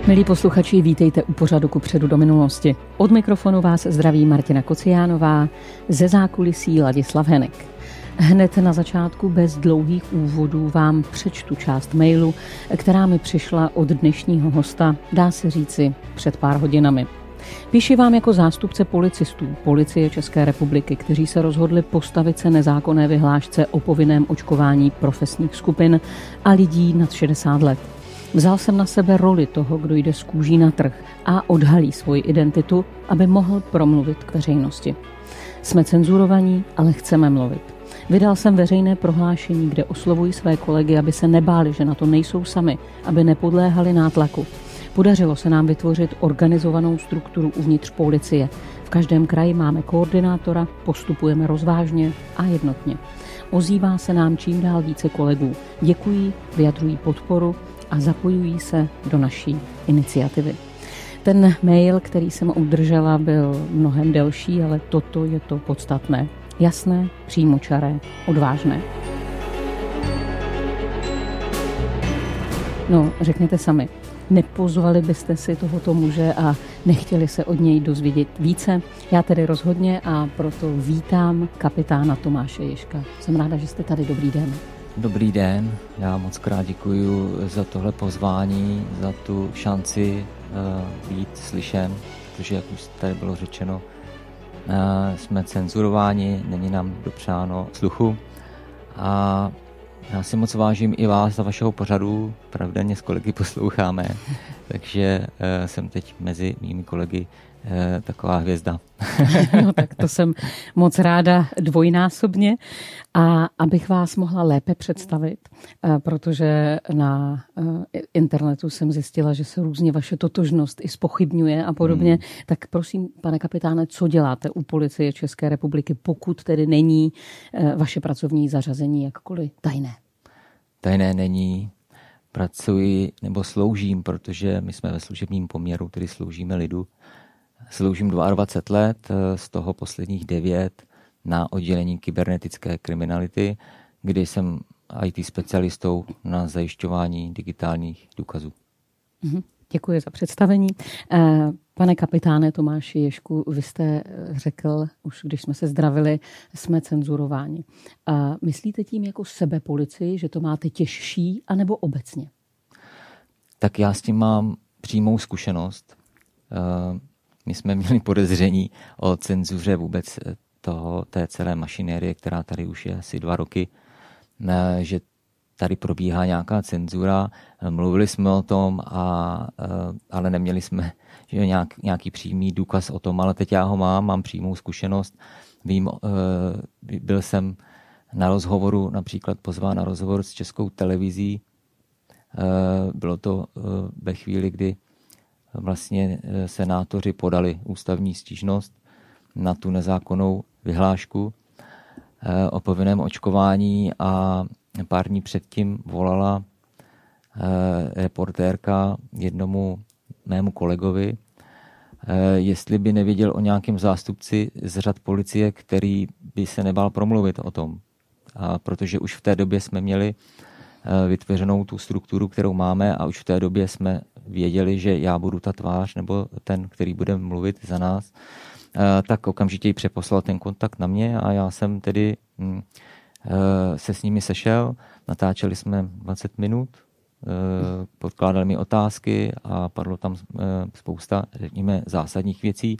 Milí posluchači, vítejte u pořadu Kupředu do minulosti. Od mikrofonu vás zdraví Martina Kociánová, ze zákulisí Ladislav Henek. Hned na začátku bez dlouhých úvodů vám přečtu část mailu, která mi přišla od dnešního hosta, dá se říci, před pár hodinami. Píši vám jako zástupce policistů Policie České republiky, kteří se rozhodli postavit se nezákonné vyhlášce o povinném očkování profesních skupin a lidí nad 60 let. Vzal jsem na sebe roli toho, kdo jde z kůží na trh a odhalí svoji identitu, aby mohl promluvit k veřejnosti. Jsme cenzurovaní, ale chceme mluvit. Vydal jsem veřejné prohlášení, kde oslovuji své kolegy, aby se nebáli, že na to nejsou sami, aby nepodléhali nátlaku. Podařilo se nám vytvořit organizovanou strukturu uvnitř policie. V každém kraji máme koordinátora, postupujeme rozvážně a jednotně. Ozývá se nám čím dál více kolegů. Děkují, vyjadřují podporu a zapojují se do naší iniciativy. Ten mail, který jsem obdržela, byl mnohem delší, ale toto je to podstatné. Jasné, přímočaré, odvážné. No, řekněte sami, nepozvali byste si tohoto muže a nechtěli se od něj dozvědět více? Já tedy rozhodně a proto vítám kapitána Tomáše Ježka. Jsem ráda, že jste tady. Dobrý den. Dobrý den, já moc krát děkuji za tohle pozvání, za tu šanci být slyšen, protože jak už tady bylo řečeno, jsme cenzurováni, není nám dopřáno sluchu a já si moc vážím i vás za vašeho pořadu, pravidelně s kolegy posloucháme, takže jsem teď mezi mými kolegy taková hvězda. No tak to jsem moc ráda dvojnásobně a abych vás mohla lépe představit, protože na internetu jsem zjistila, že se různě vaše totožnost i zpochybňuje a podobně, tak prosím, pane kapitáne, co děláte u Policie České republiky, pokud tedy není vaše pracovní zařazení jakkoliv tajné? Tajné není. Pracuji nebo sloužím, protože my jsme ve služebním poměru, tedy sloužíme lidu. Sloužím 22 let, z toho posledních 9 na oddělení kybernetické kriminality, kdy jsem IT specialistou na zajišťování digitálních důkazů. Děkuji za představení. Pane kapitáne Tomáši Ježku, vy jste řekl, už když jsme se zdravili, jsme cenzurováni. Myslíte tím jako sebepolicii, že to máte těžší, anebo obecně? Tak já s tím mám přímou zkušenost. My jsme měli podezření o cenzuře vůbec té celé mašinérie, která tady už je asi 2 roky, že tady probíhá nějaká cenzura. Mluvili jsme o tom, ale neměli jsme nějaký přímý důkaz o tom, ale teď já ho mám přímou zkušenost. Vím, byl jsem na rozhovoru, například pozván na rozhovor s Českou televizí. Bylo to ve chvíli, kdy vlastně senátoři podali ústavní stížnost na tu nezákonnou vyhlášku o povinném očkování a pár dní předtím volala reportérka jednomu mému kolegovi, jestli by nevěděl o nějakém zástupci z řad policie, který by se nebál promluvit o tom. A protože už v té době jsme měli vytvořenou tu strukturu, kterou máme a už v té době jsme věděli, že já budu ta tvář nebo ten, který bude mluvit za nás, tak okamžitě jí přeposlal ten kontakt na mě a já jsem tedy se s nimi sešel, natáčeli jsme 20 minut, podkládali mi otázky a padlo tam spousta, řekněme, zásadních věcí,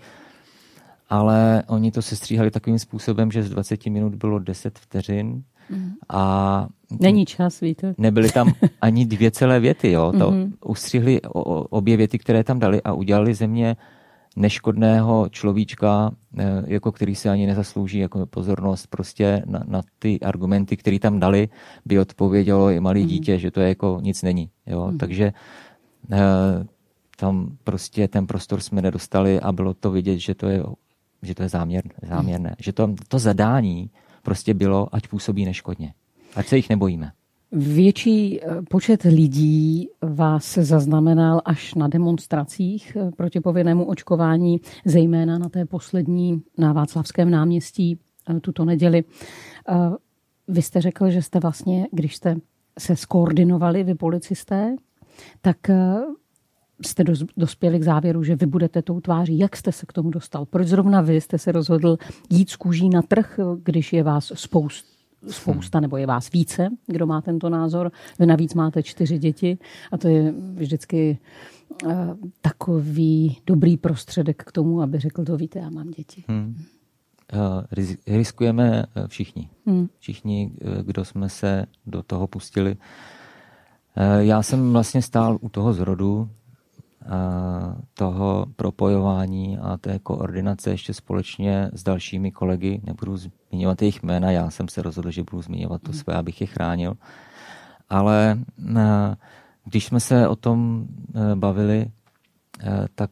ale oni to sestříhali takovým způsobem, že z 20 minut bylo 10 vteřin a není čas, víte. Nebyly tam ani 2 celé věty, jo. To ustřihli obě věty, které tam dali a udělali ze mě neškodného človíčka, jako který se ani nezaslouží jako pozornost. Prostě na ty argumenty, které tam dali, by odpovědělo i malé dítě, že to je jako nic není. Jo. Takže tam prostě ten prostor jsme nedostali a bylo to vidět, že to je záměrné. Že to zadání prostě bylo, ať působí neškodně. Ať se jich nebojíme. Větší počet lidí vás zaznamenal až na demonstracích proti povinnému očkování, zejména na té poslední na Václavském náměstí tuto neděli. Vy jste řekl, že jste vlastně, když jste se skoordinovali, vy policisté, tak jste dospěli k závěru, že vy budete tou tváří? Jak jste se k tomu dostal? Proč zrovna vy jste se rozhodl jít z kůží na trh, když je vás spousta nebo je vás více, kdo má tento názor? Vy navíc máte 4 děti a to je vždycky takový dobrý prostředek k tomu, aby řekl, to víte, já mám děti. Riskujeme všichni. Všichni, kdo jsme se do toho pustili. Já jsem vlastně stál u toho zrodu, toho propojování a té koordinace ještě společně s dalšími kolegy. Nebudu zmiňovat jejich jména, já jsem se rozhodl, že budu zmiňovat to své, abych je chránil. Ale když jsme se o tom bavili, tak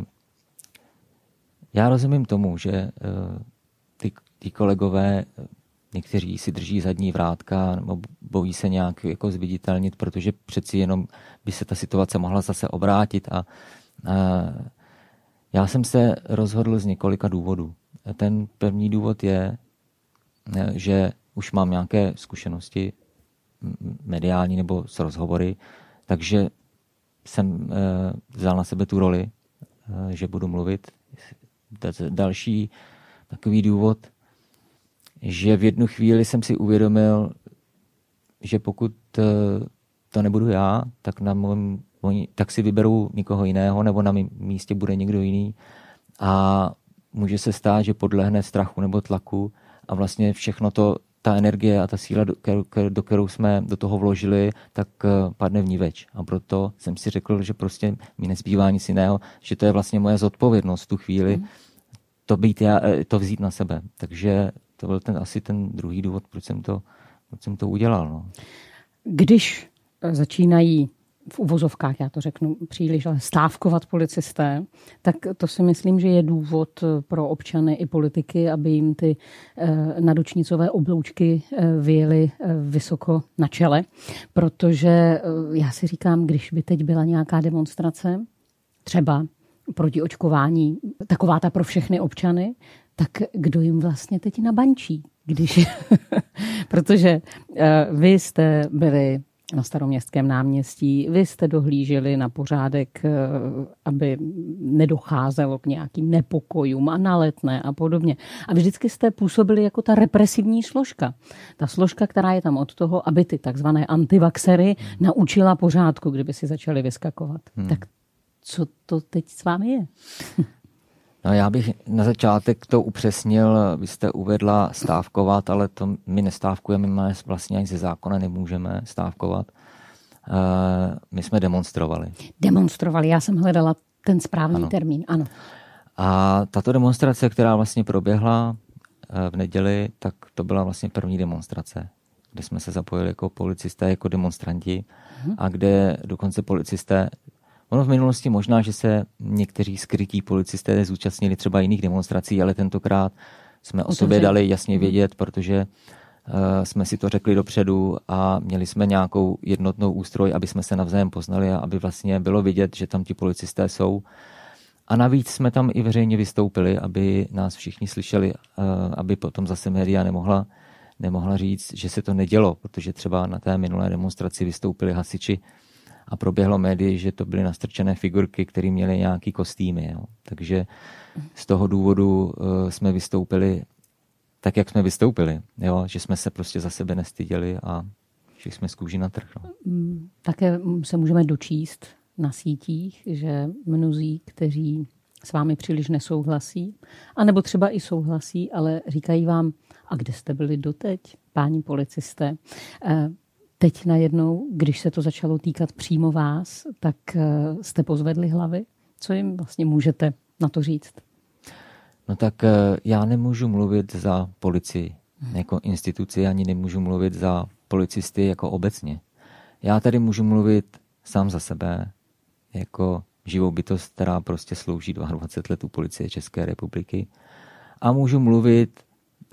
já rozumím tomu, že ty kolegové, někteří si drží zadní vrátka nebo bojí se nějak jako zviditelnit, protože přeci jenom by se ta situace mohla zase obrátit. A já jsem se rozhodl z několika důvodů. Ten první důvod je, že už mám nějaké zkušenosti mediální nebo s rozhovory, takže jsem vzal na sebe tu roli, že budu mluvit. Další takový důvod, že v jednu chvíli jsem si uvědomil, že pokud to nebudu já, tak si vyberou někoho jiného, nebo na mém místě bude někdo jiný. A může se stát, že podlehne strachu nebo tlaku a vlastně všechno to, ta energie a ta síla, do kterou jsme do toho vložili, tak padne vniveč. A proto jsem si řekl, že prostě mi nezbývá nic jiného, že to je vlastně moje zodpovědnost v tu chvíli, to vzít na sebe. Takže to byl asi ten druhý důvod, proč jsem to udělal. No. Když začínají v uvozovkách, já to řeknu příliš, ale stávkovat policisté, tak to si myslím, že je důvod pro občany i politiky, aby jim ty nadočnicové obloučky vyjely vysoko na čele. Protože já si říkám, když by teď byla nějaká demonstrace, třeba proti očkování, taková ta pro všechny občany, tak kdo jim vlastně teď nabančí? Protože vy jste byli na Staroměstském náměstí, vy jste dohlíželi na pořádek, aby nedocházelo k nějakým nepokojům a na Letné a podobně. A vždycky jste působili jako ta represivní složka. Ta složka, která je tam od toho, aby ty takzvané antivaxery naučila pořádku, kdyby si začali vyskakovat. Tak co to teď s vámi je? No, já bych na začátek to upřesnil, vy jste uvedla stávkovat, ale to my nestávkujeme, my vlastně ani ze zákona nemůžeme stávkovat. My jsme demonstrovali. Demonstrovali, já jsem hledala ten správný termín, ano. A tato demonstrace, která vlastně proběhla v neděli, tak to byla vlastně první demonstrace, kde jsme se zapojili jako policisté, jako demonstranti a kde dokonce policisté. Ono v minulosti možná, že se někteří skrytí policisté zúčastnili třeba jiných demonstrací, ale tentokrát jsme o sobě dali jasně vědět, protože jsme si to řekli dopředu a měli jsme nějakou jednotnou ústroj, aby jsme se navzájem poznali a aby vlastně bylo vidět, že tam ti policisté jsou. A navíc jsme tam i veřejně vystoupili, aby nás všichni slyšeli, aby potom zase média nemohla říct, že se to nedělo, protože třeba na té minulé demonstraci vystoupili hasiči a proběhlo médii, že to byly nastrčené figurky, které měly nějaký kostýmy. Jo. Takže z toho důvodu jsme vystoupili tak, jak jsme vystoupili. Jo. Že jsme se prostě za sebe nestyděli a šli jsme z kůží na trh. No. Také se můžeme dočíst na sítích, že mnozí, kteří s vámi příliš nesouhlasí, anebo třeba i souhlasí, ale říkají vám, a kde jste byli doteď, páni policisté? Teď najednou, když se to začalo týkat přímo vás, tak jste pozvedli hlavy. Co jim vlastně můžete na to říct? No tak já nemůžu mluvit za policii jako instituci, ani nemůžu mluvit za policisty jako obecně. Já tady můžu mluvit sám za sebe jako živou bytost, která prostě slouží 22 let u Policie České republiky. A můžu mluvit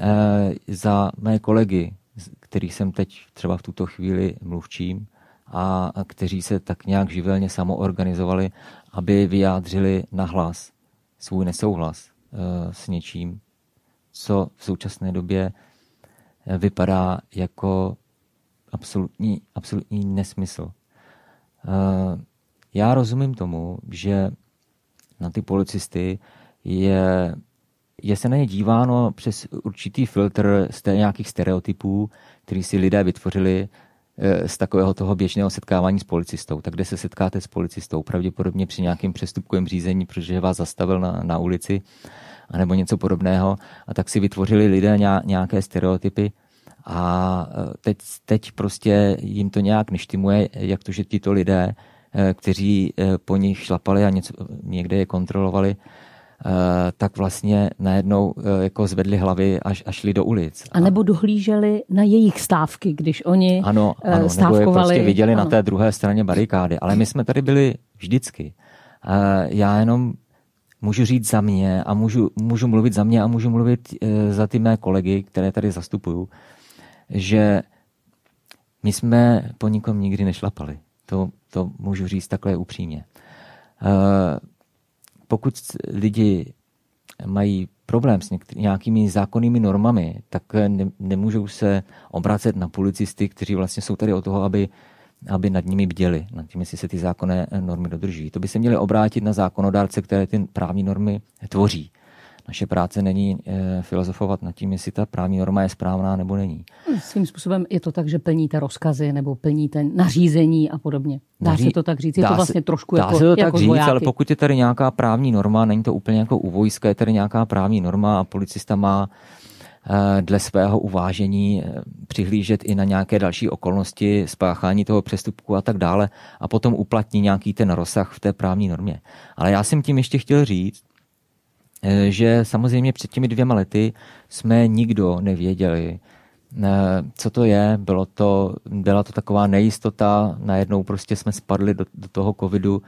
za mé kolegy, který jsem teď třeba v tuto chvíli mluvčím a kteří se tak nějak živelně samoorganizovali, aby vyjádřili nahlas svůj nesouhlas s něčím, co v současné době vypadá jako absolutní nesmysl. já rozumím tomu, že na ty policisty je se na ně díváno přes určitý filtr z nějakých stereotypů, který si lidé vytvořili z takového toho běžného setkávání s policistou. Tak kde se setkáte s policistou? Pravděpodobně při nějakém přestupkovém řízení, protože vás zastavil na ulici, anebo něco podobného. A tak si vytvořili lidé nějaké stereotypy a teď prostě jim to nějak neštimuje, jak to, že tito lidé, kteří po nich šlapali a někde je kontrolovali, tak vlastně najednou jako zvedli hlavy a šli do ulic. A nebo dohlíželi na jejich stávky, když oni stávkovali. Nebo je prostě viděli na té druhé straně barikády. Ale my jsme tady byli vždycky. Já jenom můžu říct za mě a můžu mluvit za mě a můžu mluvit za ty mé kolegy, které tady zastupuju, že my jsme po nikom nikdy nešlapali. To můžu říct takhle upřímně. Pokud lidi mají problém s nějakými zákonnými normami, tak nemůžou se obracet na policisty, kteří vlastně jsou tady od toho, aby nad nimi bděli, nad tím, jestli se ty zákonné normy dodržují. To by se měli obrátit na zákonodárce, které ty právní normy tvoří. Naše práce není filozofovat nad tím, jestli ta právní norma je správná nebo není. Svým způsobem je to tak, že plníte rozkazy nebo plníte nařízení a podobně. Dá se to tak říct? Je to vlastně trošku jako vojáky. Dá se to tak říct, ale pokud je tady nějaká právní norma, není to úplně jako u vojska, je tady nějaká právní norma a policista má dle svého uvážení přihlížet i na nějaké další okolnosti spáchání toho přestupku a tak dále a potom uplatní nějaký ten rozsah v té právní normě. Ale já jsem tím ještě chtěl říct, že samozřejmě před těmi 2 lety jsme nikdo nevěděli, co to je. Byla to taková nejistota, najednou prostě jsme spadli do toho covidu.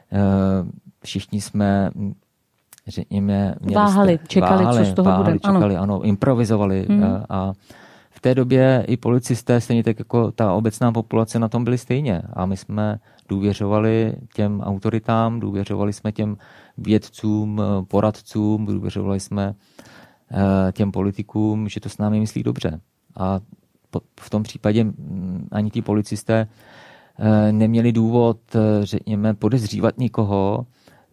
Všichni jsme, řekněme, čekali, co z toho bude. Ano, improvizovali. A v té době i policisté, stejně tak jako ta obecná populace, na tom byli stejně. A my jsme důvěřovali těm autoritám, důvěřovali jsme těm vědcům, poradcům, důvěřovali jsme těm politikům, že to s námi myslí dobře. A v tom případě ani ti policisté neměli důvod, řekněme, podezřívat nikoho,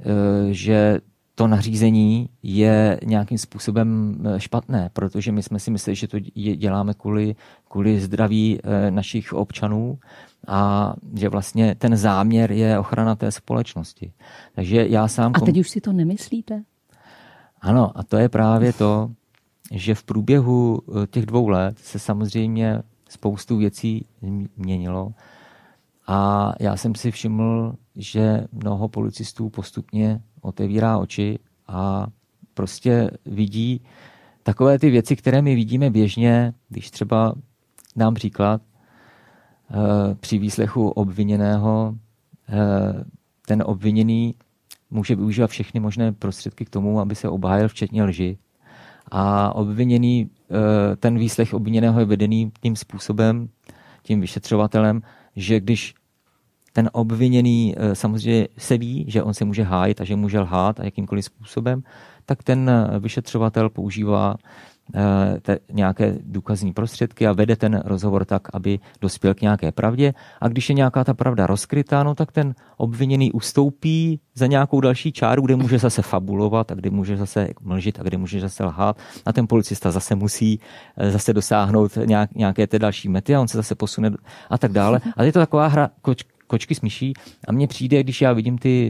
že to nařízení je nějakým způsobem špatné, protože my jsme si mysleli, že to děláme kvůli zdraví našich občanů a že vlastně ten záměr je ochrana té společnosti. Takže já sám... A teď už si to nemyslíte? Ano, a to je právě to, že v průběhu těch 2 let se samozřejmě spoustu věcí změnilo a já jsem si všiml, že mnoho policistů postupně otevírá oči a prostě vidí takové ty věci, které my vidíme běžně, když třeba dám příklad, při výslechu obviněného ten obviněný může využívat všechny možné prostředky k tomu, aby se obhájil, včetně lži. A obviněný, ten výslech obviněného je vedený tím způsobem, tím vyšetřovatelem, že když ten obviněný samozřejmě se ví, že on se může hájit a že může lhát a jakýmkoliv způsobem, tak ten vyšetřovatel používá nějaké důkazní prostředky a vede ten rozhovor tak, aby dospěl k nějaké pravdě. A když je nějaká ta pravda rozkrytá, no tak ten obviněný ustoupí za nějakou další čáru, kde může zase fabulovat a kde může zase mlžit a kde může zase lhát. A ten policista zase musí zase dosáhnout nějaké té další mety a on se zase posune a tak dále. A je to taková hra kočky s myší a mně přijde, když já vidím ty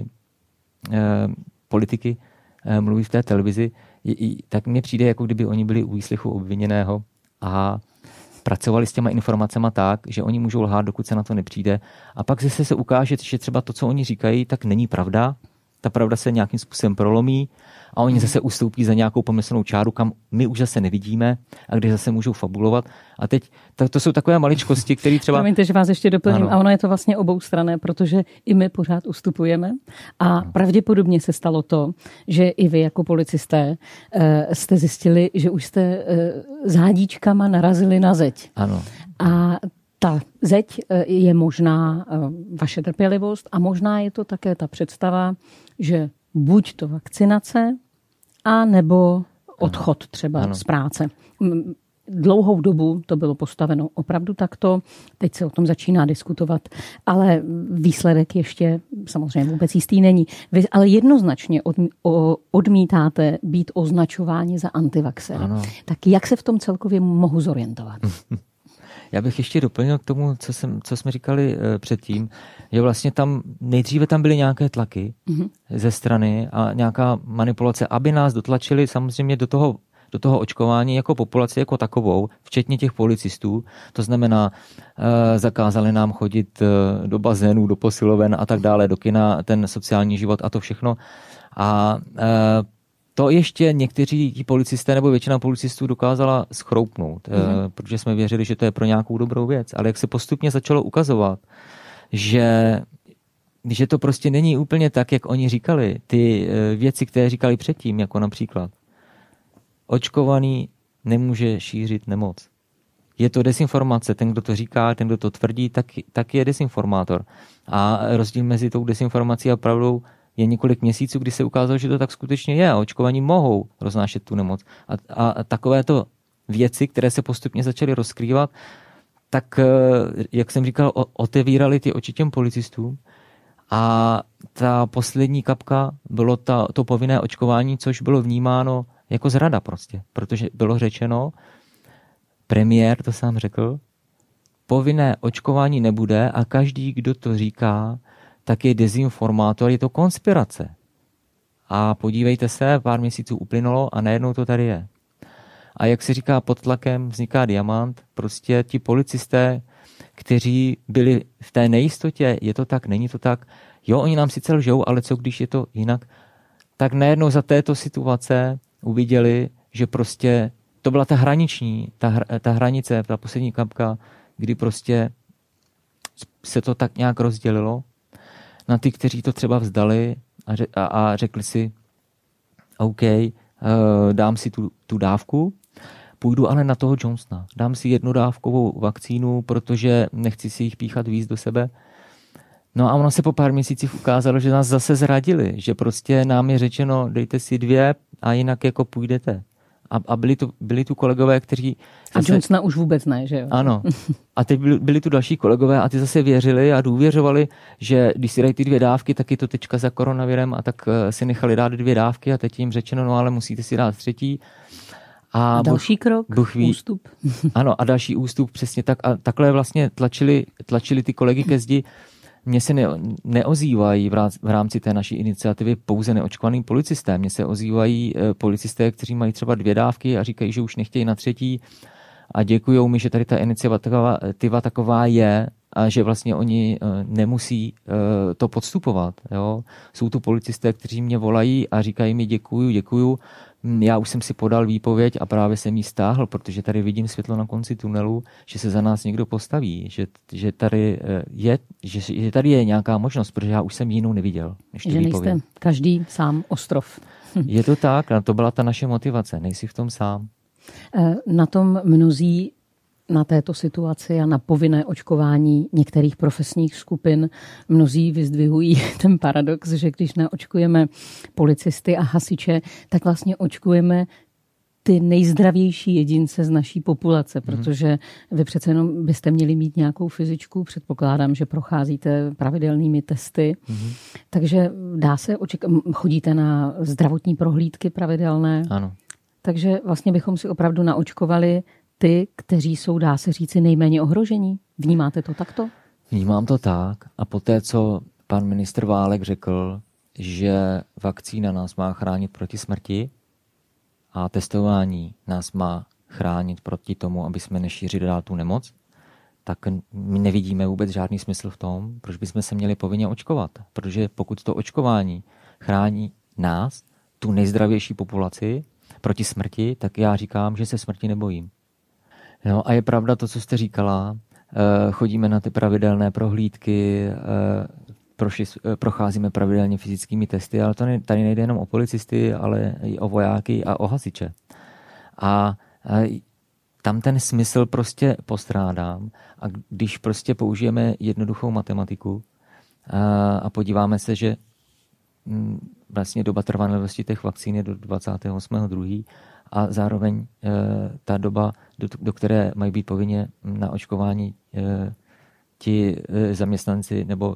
politiky mluví v té televizi, tak mně přijde, jako kdyby oni byli u výslechu obviněného a pracovali s těma informacema tak, že oni můžou lhát, dokud se na to nepřijde. A pak zase se ukáže, že třeba to, co oni říkají, tak není pravda. Ta pravda se nějakým způsobem prolomí a oni zase ustoupí za nějakou pomyslnou čáru, kam my už zase nevidíme a kde zase můžou fabulovat. A teď to jsou takové maličkosti, které třeba... Promiňte, že vás ještě doplním. Ano. A ono je to vlastně oboustranné, protože i my pořád ustupujeme a pravděpodobně se stalo to, že i vy jako policisté jste zjistili, že už jste s hádíčkama narazili na zeď. Ano. A ta zeď je možná vaše trpělivost a možná je to také ta představa, že buď to vakcinace, a nebo odchod třeba z práce. dlouhou dobu to bylo postaveno opravdu takto. Teď se o tom začíná diskutovat, ale výsledek ještě samozřejmě vůbec jistý není. Vy ale jednoznačně odmítáte být označováni za antivaxery. Tak jak se v tom celkově mohu zorientovat? Já bych ještě doplnil k tomu, co jsme říkali předtím, že vlastně nejdříve tam byly nějaké tlaky ze strany a nějaká manipulace, aby nás dotlačili samozřejmě do toho očkování jako populaci jako takovou, včetně těch policistů. To znamená, zakázali nám chodit do bazénů, do posiloven a tak dále, do kina, ten sociální život a to všechno. A to ještě někteří ti policisté nebo většina policistů dokázala schroupnout, protože jsme věřili, že to je pro nějakou dobrou věc. Ale jak se postupně začalo ukazovat, že to prostě není úplně tak, jak oni říkali, ty věci, které říkali předtím, jako například očkovaný nemůže šířit nemoc. Je to dezinformace. Ten, kdo to říká, ten, kdo to tvrdí, tak je dezinformátor. A rozdíl mezi tou dezinformací a pravdou je několik měsíců, kdy se ukázalo, že to tak skutečně je a očkovaní mohou roznášet tu nemoc. A takovéto věci, které se postupně začaly rozkrývat, tak, jak jsem říkal, otevírali ty oči těm policistům a ta poslední kapka bylo to povinné očkování, což bylo vnímáno jako zrada prostě, protože bylo řečeno, premiér to sám řekl, povinné očkování nebude a každý, kdo to říká, tak je dezinformátor, je to konspirace. A podívejte se, pár měsíců uplynulo a najednou to tady je. A jak se říká, pod tlakem vzniká diamant, prostě ti policisté, kteří byli v té nejistotě, je to tak, není to tak, jo, oni nám sice lžou, ale co když je to jinak, tak najednou za této situace uviděli, že prostě to byla ta hraniční, ta hranice, ta poslední kapka, kdy prostě se to tak nějak rozdělilo na ty, kteří to třeba vzdali a řekli si, OK, dám si tu dávku, půjdu ale na toho Johnsona. Dám si jednodávkovou vakcínu, protože nechci si jich píchat víc do sebe. No a ono se po pár měsících ukázalo, že nás zase zradili, že prostě nám je řečeno, dejte si 2 a jinak jako půjdete. A byli tu kolegové, kteří... A Johnsona už vůbec ne, že jo? Ano. A teď byli tu další kolegové a ty zase věřili a důvěřovali, že když si dají ty 2 dávky, tak je to tečka za koronavirem a tak si nechali dát 2 dávky a teď jim řečeno, no ale musíte si dát 3. A další krok, ústup. Ano, a další ústup, přesně tak. A takhle vlastně tlačili ty kolegy ke zdi. Mně se neozývají v rámci té naší iniciativy pouze neočkovaný policisté. Mně se ozývají policisté, kteří mají třeba 2 dávky a říkají, že už nechtějí na 3. a děkujou mi, že tady ta iniciativa taková je a že vlastně oni nemusí to podstupovat. Jo? Jsou tu policisté, kteří mě volají a říkají mi děkuju. Já už jsem si podal výpověď a právě jsem ji stáhl, protože tady vidím světlo na konci tunelu, že se za nás někdo postaví, že tady je nějaká možnost, protože já už jsem jinou neviděl. Že nejste každý sám ostrov. Je to tak, a to byla ta naše motivace, nejsi v tom sám. Na tom mnozí na této situaci a na povinné očkování některých profesních skupin mnozí vyzdvihují ten paradox, že když neočkujeme policisty a hasiče, tak vlastně očkujeme ty nejzdravější jedince z naší populace, protože vy přece jenom byste měli mít nějakou fyzičku, předpokládám, že procházíte pravidelnými testy, takže dá se chodíte na zdravotní prohlídky pravidelné. Ano. Takže vlastně bychom si opravdu naočkovali ty, kteří jsou, dá se říci, nejméně ohrožení. Vnímáte to takto? Vnímám to tak. A poté, co pan ministr Válek řekl, že vakcína nás má chránit proti smrti a testování nás má chránit proti tomu, aby jsme nešířili dál tu nemoc, tak my nevidíme vůbec žádný smysl v tom, proč bychom se měli povinně očkovat. Protože pokud to očkování chrání nás, tu nejzdravější populaci, proti smrti, tak já říkám, že se smrti nebojím. No a je pravda to, co jste říkala, chodíme na ty pravidelné prohlídky, procházíme pravidelně fyzickými testy, ale tady nejde jenom o policisty, ale i o vojáky a o hasiče. A tam ten smysl prostě postrádám a když prostě použijeme jednoduchou matematiku a podíváme se, že vlastně doba trvanlivosti těch vakcín je do 28.2. a zároveň ta doba, do které mají být povinně na očkování ti zaměstnanci nebo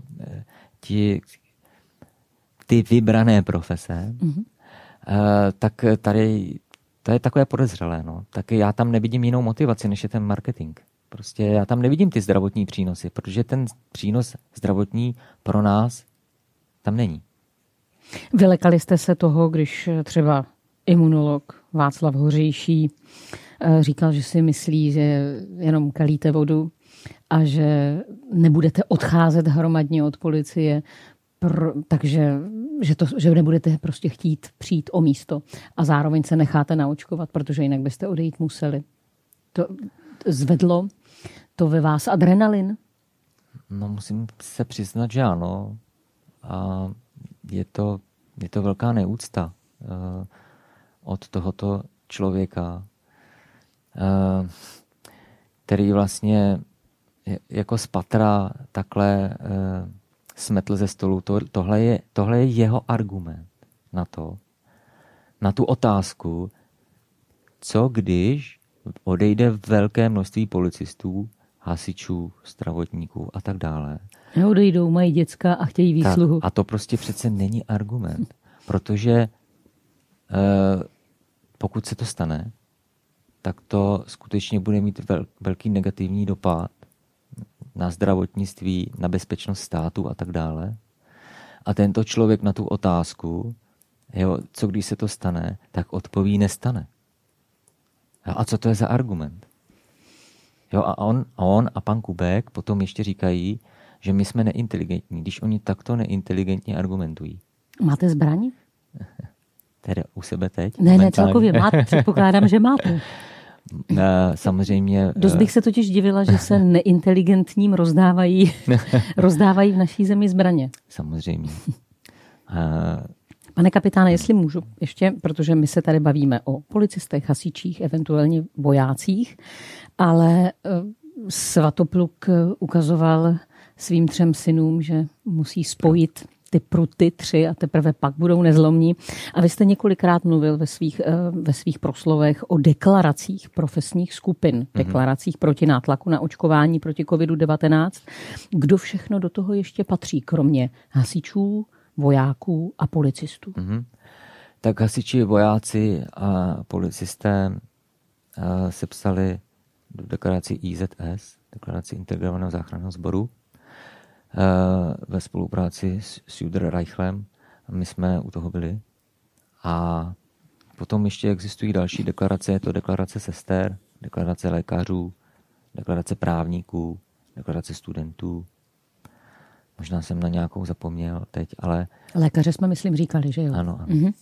ty vybrané profese, tak tady to je takové podezřelé. No. Tak já tam nevidím jinou motivaci, než je ten marketing. Prostě já tam nevidím ty zdravotní přínosy, protože ten přínos zdravotní pro nás tam není. Vylekali jste se toho, když třeba imunolog Václav Hořejší říkal, že si myslí, že jenom kalíte vodu a že nebudete odcházet hromadně od policie, takže že nebudete prostě chtít přijít o místo a zároveň se necháte naočkovat, protože jinak byste odejít museli. To zvedlo to ve vás adrenalin? No, musím se přiznat, že ano. A je to velká neúcta od tohoto člověka, který vlastně jako z patra takhle smetl ze stolu. Tohle je jeho argument na tu otázku, co když odejde velké množství policistů, hasičů, zdravotníků a tak dále. Odejdou, mají děcka a chtějí výsluhu. Tak, a to prostě přece není argument, protože pokud se to stane, tak to skutečně bude mít velký negativní dopad na zdravotnictví, na bezpečnost státu a tak dále. A tento člověk na tu otázku, co když se to stane, tak odpoví nestane. A co to je za argument? A on a pan Kubek potom ještě říkají, že my jsme neinteligentní, když oni takto neinteligentně argumentují. Máte zbraň? Tedy u sebe teď? Ne, celkově máte. Předpokládám, že máte. Samozřejmě. Dost bych se totiž divila, že se neinteligentním rozdávají v naší zemi zbraně. Samozřejmě. Pane kapitáne, jestli můžu ještě, protože my se tady bavíme o policistech, hasičích, eventuálně vojácích, ale Svatopluk ukazoval svým 3 synům, že musí spojit ty pruty 3 a teprve pak budou nezlomní. A vy jste několikrát mluvil ve svých proslovech o deklaracích profesních skupin, deklaracích proti nátlaku na očkování proti COVID-19. Kdo všechno do toho ještě patří, kromě hasičů, vojáků a policistů? Tak hasiči, vojáci a policisté sepsali do deklaraci IZS, deklaraci Integrovaného záchranného sboru, ve spolupráci s Judr Reichlem. My jsme u toho byli. A potom ještě existují další deklarace. Je to deklarace sester, deklarace lékařů, deklarace právníků, deklarace studentů. Možná jsem na nějakou zapomněl teď, ale... Lékaře jsme, myslím, říkali, že jo? Ano.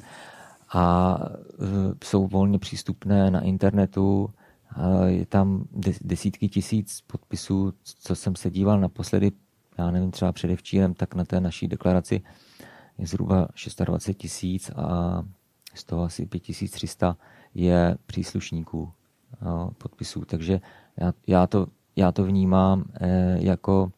A jsou volně přístupné na internetu. Je tam desítky tisíc podpisů, co jsem se díval naposledy, já nevím, třeba předevčírem, tak na té naší deklaraci je zhruba 26 000 a z toho asi 5300 je příslušníků podpisů. Takže já to vnímám jako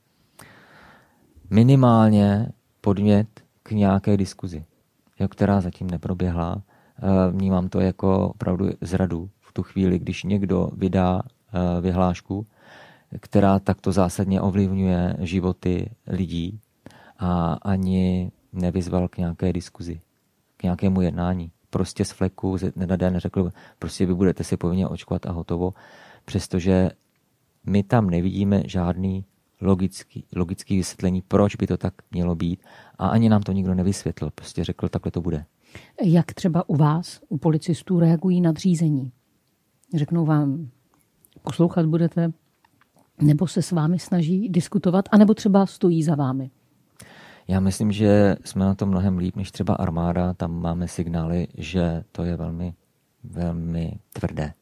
minimálně podnět k nějaké diskuzi, která zatím neproběhla. Vnímám to jako opravdu zradu v tu chvíli, když někdo vydá vyhlášku, která takto zásadně ovlivňuje životy lidí a ani nevyzval k nějaké diskuzi, k nějakému jednání. Prostě z fleku na den řekl, prostě vy budete si povinně očkovat a hotovo, přestože my tam nevidíme žádný logický vysvětlení, proč by to tak mělo být a ani nám to nikdo nevysvětlil. Prostě řekl, takhle to bude. Jak třeba u vás, u policistů, reagují nadřízení? Řeknou vám, poslouchat budete, nebo se s vámi snaží diskutovat, anebo třeba stojí za vámi? Já myslím, že jsme na tom mnohem líp než třeba armáda. Tam máme signály, že to je velmi, velmi tvrdé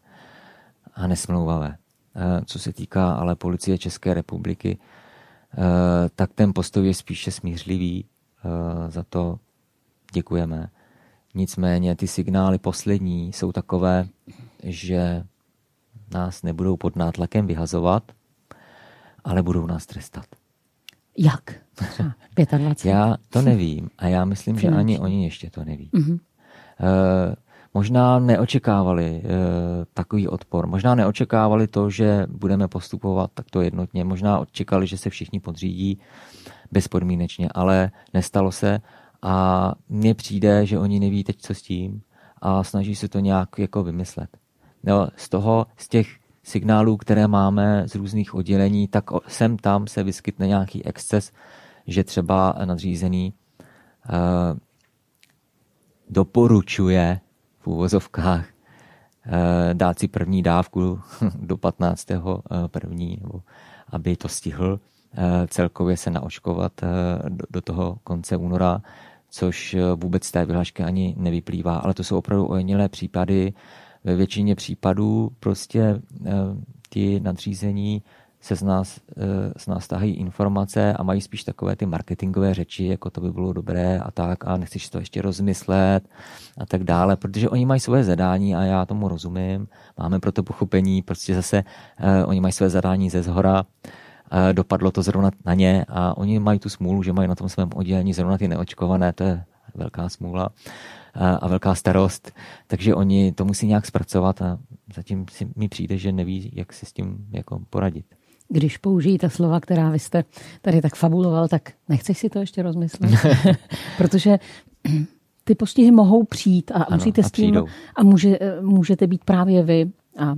a nesmlouvavé. Co se týká ale policie České republiky, tak ten postoj je spíše smířlivý. Za to děkujeme. Nicméně ty signály poslední jsou takové, že nás nebudou pod nátlakem vyhazovat, ale budou nás trestat. Jak? 25. Já to nevím a já myslím, že ani oni ještě to neví. možná neočekávali takový odpor. Možná neočekávali to, že budeme postupovat takto jednotně. Možná očekali, že se všichni podřídí bezpodmínečně, ale nestalo se a mně přijde, že oni neví teď, co s tím a snaží se to nějak jako vymyslet. No, z těch signálů, které máme z různých oddělení, tak sem tam se vyskytne nějaký exces, že třeba nadřízený doporučuje v úvozovkách dát si první dávku do 15.1., nebo aby to stihl celkově se naočkovat do toho konce února, což vůbec z té vyhlášky ani nevyplývá. Ale to jsou opravdu ojedinělé případy. Ve většině případů prostě ti nadřízení se z nás tahají informace a mají spíš takové ty marketingové řeči, jako to by bylo dobré a tak a nechceš to ještě rozmyslet a tak dále, protože oni mají svoje zadání a já tomu rozumím, máme pro to pochopení, prostě zase oni mají své zadání ze zhora, dopadlo to zrovna na ně a oni mají tu smůlu, že mají na tom svém oddělení zrovna ty neočkované, to je velká smůla a velká starost, takže oni to musí nějak zpracovat a zatím mi přijde, že neví, jak si s tím jako poradit. Když použijí ta slova, která vy jste tady tak fabuloval, tak nechceš si to ještě rozmyslet? Protože ty postihy mohou přijít a musíte s tím a můžete být právě vy a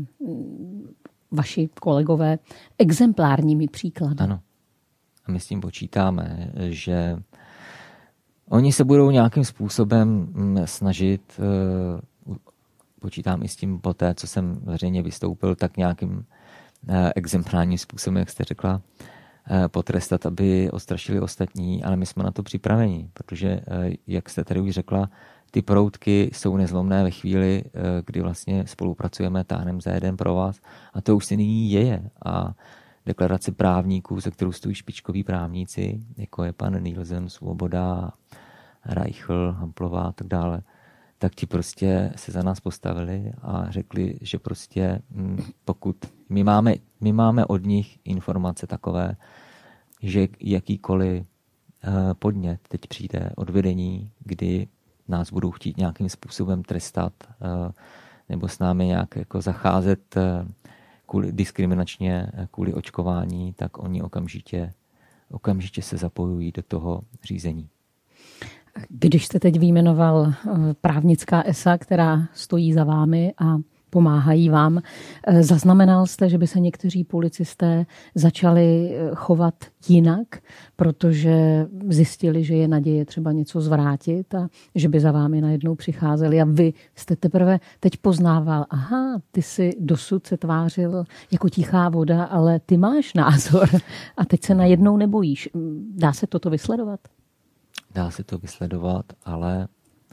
vaši kolegové exemplárními příklady. Ano. A my s tím počítáme, že oni se budou nějakým způsobem snažit, počítám i s tím poté, co jsem veřejně vystoupil, tak nějakým exemplárním způsobem, jak jste řekla, potrestat, aby odstrašili ostatní, ale my jsme na to připraveni, protože, jak jste tady už řekla, ty proutky jsou nezlomné ve chvíli, kdy vlastně spolupracujeme, táhneme za jeden pro vás a to už se nyní děje a deklarace právníků, se kterou stojí špičkoví právníci, jako je pan Nielsen, Svoboda, Reichl, Hamplová a tak dále, tak ti prostě se za nás postavili a řekli, že prostě pokud my máme od nich informace takové, že jakýkoliv podnět teď přijde od vedení, kdy nás budou chtít nějakým způsobem trestat nebo s námi nějak jako zacházet diskriminačně kvůli očkování, tak oni okamžitě se zapojují do toho řízení. Když jste teď vyjmenoval právnická ESA, která stojí za vámi a pomáhají vám, zaznamenal jste, že by se někteří policisté začali chovat jinak, protože zjistili, že je naděje třeba něco zvrátit a že by za vámi najednou přicházeli a vy jste teprve teď poznával, aha, ty si dosud se tvářil jako tichá voda, ale ty máš názor a teď se najednou nebojíš. Dá se toto vysledovat? Dá se to vysledovat, ale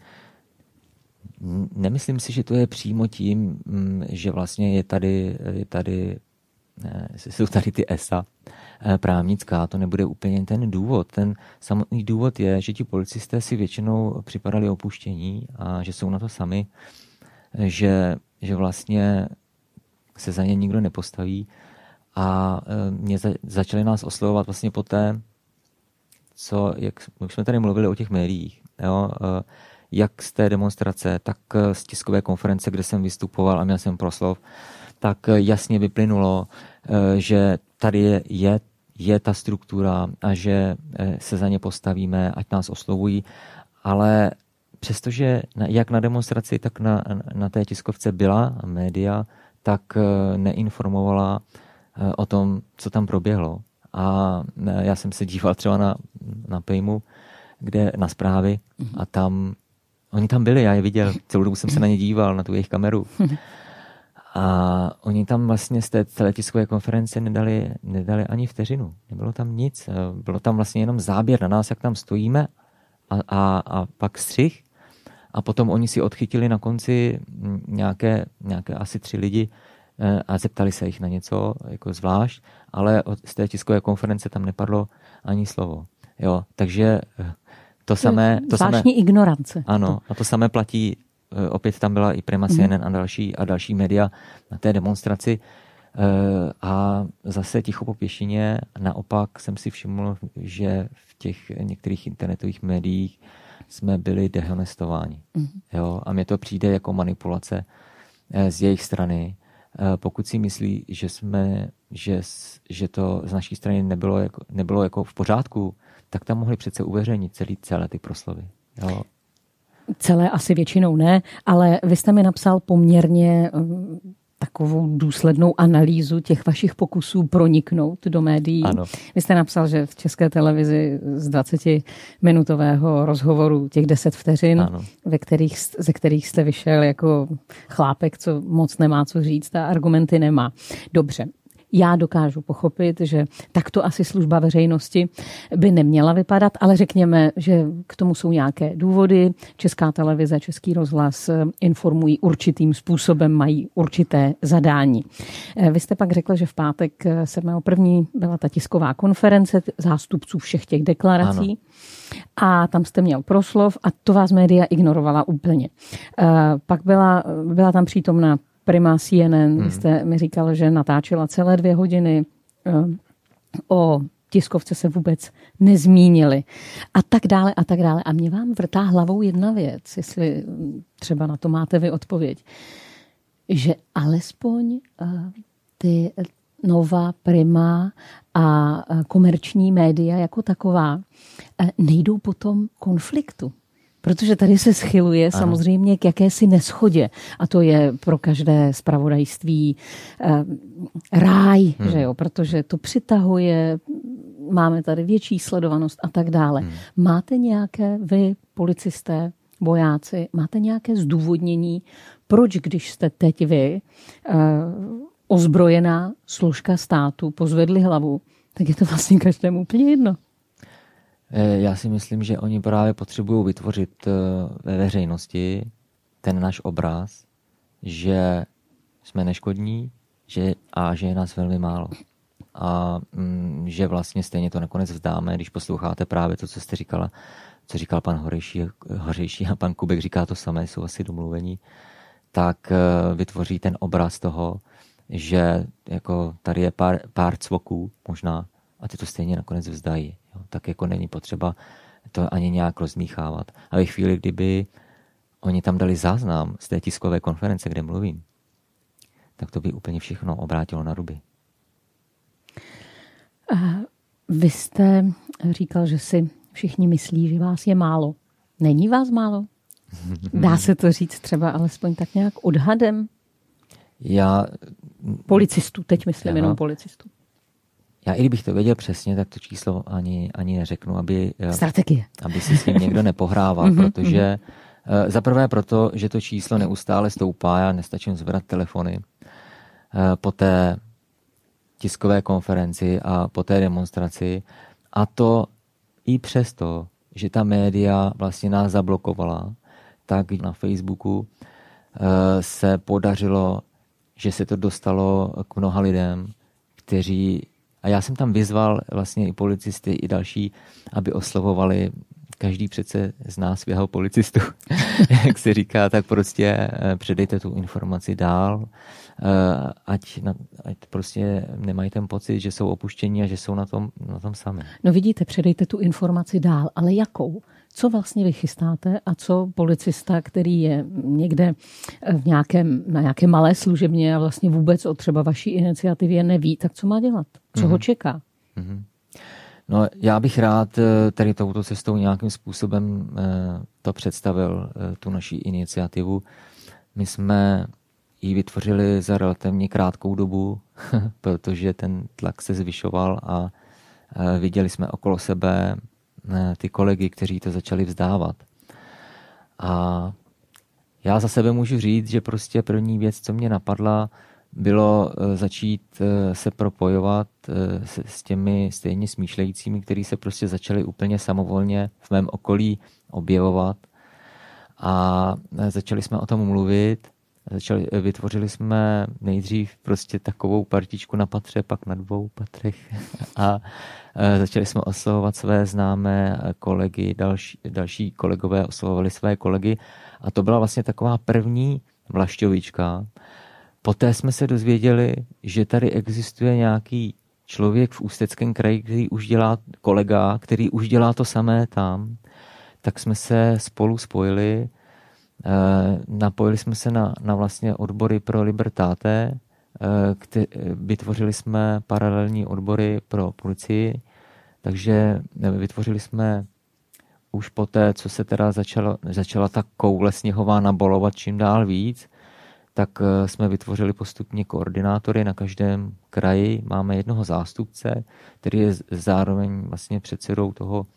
nemyslím si, že to je přímo tím, že vlastně jsou tady ty ESA právnická. To nebude úplně ten důvod. Ten samotný důvod je, že ti policisté si většinou připadali opuštění a že jsou na to sami, že vlastně se za ně nikdo nepostaví a začali nás oslovovat vlastně poté, jak jsme tady mluvili o těch médiích, jo, jak z té demonstrace, tak z tiskové konference, kde jsem vystupoval a měl jsem proslov, tak jasně vyplynulo, že tady je ta struktura a že se za ně postavíme, ať nás oslovují, ale přestože jak na demonstraci, tak na té tiskovce byla média, tak neinformovala o tom, co tam proběhlo. A já jsem se díval třeba na Pejmu, kde na zprávy a tam oni tam byli, já je viděl, celou dobu jsem se na ně díval, na tu jejich kameru. A oni tam vlastně z té celé tiskové konference nedali ani vteřinu. Nebylo tam nic. Bylo tam vlastně jenom záběr na nás, jak tam stojíme a pak střih. A potom oni si odchytili na konci nějaké asi 3 lidi a zeptali se jich na něco jako zvlášť, ale z té tiskové konference tam nepadlo ani slovo. Jo, takže to samé ignorance. Ano, a to samé platí, opět tam byla i Prima CNN a další média na té demonstraci a zase ticho po pěšině. Naopak jsem si všiml, že v těch některých internetových médiích jsme byli dehonestováni. Jo? A mně to přijde jako manipulace z jejich strany. Pokud si myslí, že to z naší strany nebylo jako v pořádku, tak tam mohli přece uveřejnit celé ty proslovy. Jo? Celé asi většinou ne, ale vy jste mi napsal poměrně takovou důslednou analýzu těch vašich pokusů proniknout do médií. Ano. Vy jste napsal, že v České televizi z 20-minutového rozhovoru těch 10 vteřin, ze kterých jste vyšel jako chlápek, co moc nemá co říct a argumenty nemá. Dobře. Já dokážu pochopit, že takto asi služba veřejnosti by neměla vypadat, ale řekněme, že k tomu jsou nějaké důvody. Česká televize, Český rozhlas informují určitým způsobem, mají určité zadání. Vy jste pak řekl, že v pátek 7.1. byla ta tisková konference zástupců všech těch deklarací. Ano. A tam jste měl proslov a to vás média ignorovala úplně. Pak byla tam přítomna Prima CNN, vy jste mi říkal, že natáčela celé 2 hodiny, o tiskovce se vůbec nezmínili a tak dále a tak dále. A mě vám vrtá hlavou jedna věc, jestli třeba na to máte vy odpověď, že alespoň ty Nova, Prima a komerční média jako taková nejdou po tom konfliktu. Protože tady se schyluje samozřejmě k jakési neschodě. A to je pro každé zpravodajství ráj, že jo? Protože to přitahuje, máme tady větší sledovanost a tak dále. Máte nějaké, vy, policisté, vojáci, máte nějaké zdůvodnění, proč, když jste teď vy, ozbrojená složka státu, pozvedli hlavu, tak je to vlastně každému úplně jedno. Já si myslím, že oni právě potřebují vytvořit ve veřejnosti ten náš obraz, že jsme neškodní že je nás velmi málo. A že vlastně stejně to nakonec vzdáme, když posloucháte právě to, co jste říkala, co říkal pan Hořejší a pan Kubek říká to samé, jsou asi domluvení, tak vytvoří ten obraz toho, že jako tady je pár cvoků možná a ty to stejně nakonec vzdají. Jo. Tak jako není potřeba to ani nějak rozmíchávat. A ve chvíli, kdyby oni tam dali záznam z té tiskové konference, kde mluvím, tak to by úplně všechno obrátilo na ruby. Vy jste říkal, že si všichni myslí, že vás je málo. Není vás málo? Dá se to říct třeba alespoň tak nějak odhadem? Policistů, teď myslím jenom policistů. Já i kdybych to věděl přesně, tak to číslo ani neřeknu, aby si s tím někdo nepohrával, protože zaprvé proto, že to číslo neustále stoupá, já nestačím zvedat telefony po té tiskové konferenci a po té demonstraci, a to i přesto, že ta média vlastně nás zablokovala, tak na Facebooku se podařilo, že se to dostalo k mnoha lidem, kteří, a já jsem tam vyzval vlastně i policisty, i další, aby oslovovali, každý přece zná svého policistu, jak se říká, tak prostě předejte tu informaci dál, ať prostě nemají ten pocit, že jsou opuštění a že jsou na tom sami. No vidíte, předejte tu informaci dál, ale jakou? Co vlastně vy chystáte a co policista, který je někde na nějaké malé služebně a vlastně vůbec o třeba vaší iniciativě neví, tak co má dělat? Co ho čeká? No, já bych rád tady touto cestou nějakým způsobem to představil, tu naši iniciativu. My jsme ji vytvořili za relativně krátkou dobu, protože ten tlak se zvyšoval a viděli jsme okolo sebe ty kolegy, kteří to začali vzdávat. A já za sebe můžu říct, že prostě první věc, co mě napadla, bylo začít se propojovat s těmi stejně smýšlejícími, kteří se prostě začali úplně samovolně v mém okolí objevovat. A začali jsme o tom mluvit. Vytvořili jsme nejdřív prostě takovou partičku na patře, pak na 2 patrech a začali jsme oslovovat své známé kolegy, další kolegové oslovovali své kolegy a to byla vlastně taková první vlašťovička. Poté jsme se dozvěděli, že tady existuje nějaký člověk v Ústeckém kraji, který už dělá to samé tam. tak jsme se spolu spojili. Napojili jsme se na vlastně odbory pro Libertate, vytvořili jsme paralelní odbory pro policii, takže vytvořili jsme už poté, co se teda začala ta koule sněhová nabolovat čím dál víc, tak jsme vytvořili postupně koordinátory na každém kraji. Máme jednoho zástupce, který je zároveň vlastně předsedou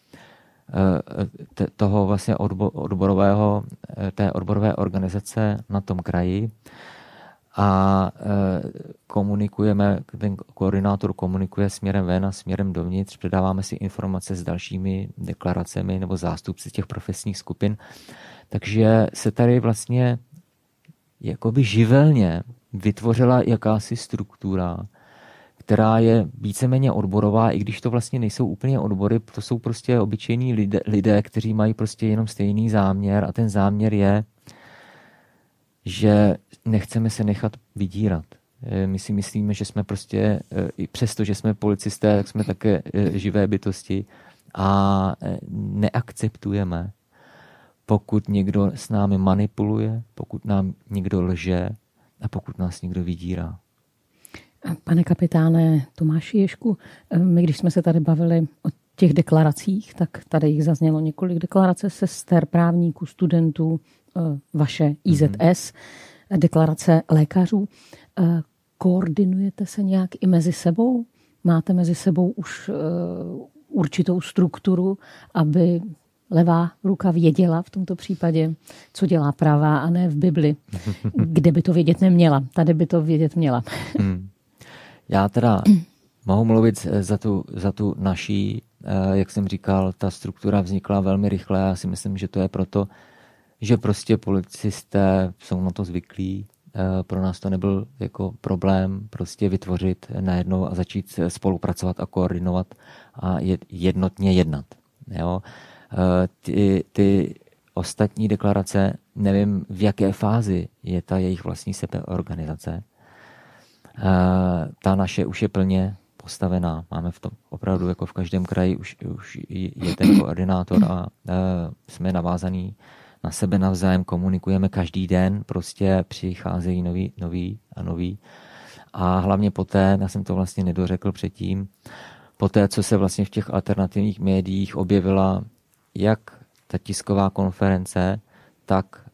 toho vlastně té odborové organizace na tom kraji. A ten koordinátor komunikuje směrem ven a směrem dovnitř, předáváme si informace s dalšími deklaracemi nebo zástupci těch profesních skupin. Takže se tady vlastně jakoby živelně vytvořila jakási struktura, která je víceméně odborová, i když to vlastně nejsou úplně odbory, to jsou prostě obyčejní lidé, kteří mají prostě jenom stejný záměr a ten záměr je, že nechceme se nechat vydírat. My si myslíme, že jsme prostě, i přesto, že jsme policisté, tak jsme také živé bytosti a neakceptujeme, pokud někdo s námi manipuluje, pokud nám někdo lže a pokud nás někdo vydírá. Pane kapitáne Tomáši Ježku, my když jsme se tady bavili o těch deklaracích, tak tady jich zaznělo několik deklarace sester, právníků, studentů, vaše IZS, deklarace lékařů. Koordinujete se nějak i mezi sebou? Máte mezi sebou už určitou strukturu, aby levá ruka věděla v tomto případě, co dělá pravá a ne v Bibli, kde by to vědět neměla. Tady by to vědět měla. Já teda mohu mluvit za tu naší, jak jsem říkal, ta struktura vznikla velmi rychle. Já si myslím, že to je proto, že prostě policisté jsou na to zvyklí. Pro nás to nebyl jako problém prostě vytvořit najednou a začít spolupracovat a koordinovat a jednotně jednat. Jo? Ty ostatní deklarace, nevím, v jaké fázi je ta jejich vlastní sebeorganizace. Ta naše už je plně postavená. Máme v tom opravdu jako v každém kraji už je ten koordinátor a jsme navázaný na sebe navzájem, komunikujeme každý den, prostě přicházejí noví. A hlavně poté, já jsem to vlastně nedořekl předtím, poté, co se vlastně v těch alternativních médiích objevila jak ta tisková konference, tak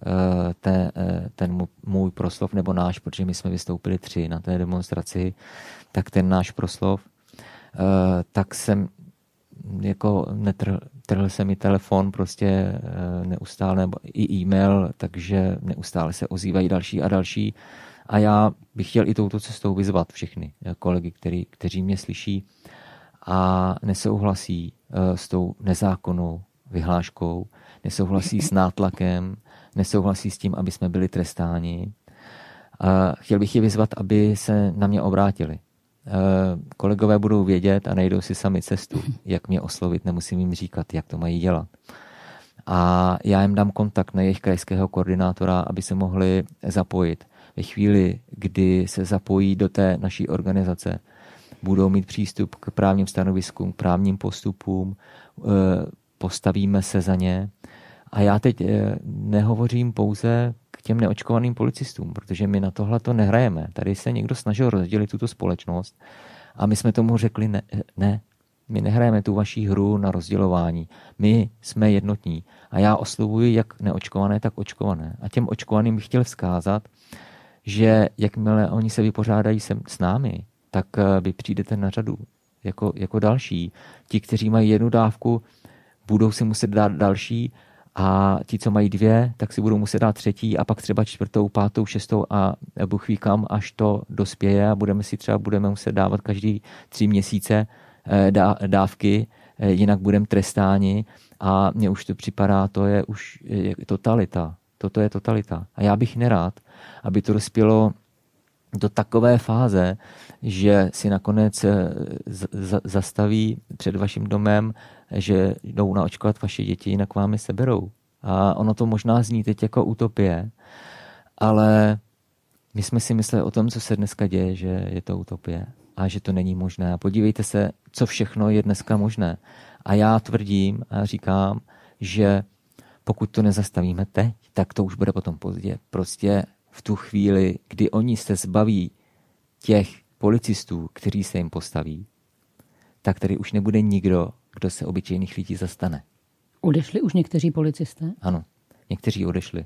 ten můj proslov, nebo náš, protože my jsme vystoupili 3 na té demonstraci, tak ten náš proslov, tak jsem jako trhl se mi telefon prostě neustále, nebo i e-mail, takže neustále se ozývají další a další. A já bych chtěl i touto cestou vyzvat všechny kolegy, kteří mě slyší a nesouhlasí s tou nezákonnou vyhláškou, nesouhlasí s nátlakem, nesouhlasí s tím, aby jsme byli trestáni. Chtěl bych je vyzvat, aby se na mě obrátili. Kolegové budou vědět a najdou si sami cestu, jak mě oslovit, nemusím jim říkat, jak to mají dělat. A já jim dám kontakt na jejich krajského koordinátora, aby se mohli zapojit. Ve chvíli, kdy se zapojí do té naší organizace, budou mít přístup k právním stanoviskům, k právním postupům, postavíme se za ně. A já teď nehovořím pouze k těm neočkovaným policistům, protože my na tohle to nehrajeme. Tady se někdo snažil rozdělit tuto společnost a my jsme tomu řekli ne. My nehrajeme tu vaší hru na rozdělování. My jsme jednotní. A já oslovuji jak neočkované, tak očkované. A těm očkovaným bych chtěl vzkázat, že jakmile oni se vypořádají s námi, tak vy přijdete na řadu jako další. Ti, kteří mají 1 dávku, budou si muset dát další a ti, co mají 2, tak si budou muset dát 3. a pak třeba 4., 5., 6. a Bůh ví kam, až to dospěje a budeme muset dávat každý 3 měsíce dávky, jinak budeme trestáni a mně už to připadá, to je už totalita. Toto je totalita. A já bych nerad, aby to dospělo do takové fáze, že si nakonec zastaví před vaším domem, že jdou naočkovat vaše děti, jinak vám je seberou. A ono to možná zní teď jako utopie, ale my jsme si mysleli o tom, co se dneska děje, že je to utopie a že to není možné. A podívejte se, co všechno je dneska možné. A já tvrdím a říkám, že pokud to nezastavíme teď, tak to už bude potom pozdě. Prostě v tu chvíli, kdy oni se zbaví těch policistů, kteří se jim postaví, tak tady už nebude nikdo, kdo se obyčejných lidí zastane. Odešli už někteří policisté? Ano, někteří odešli.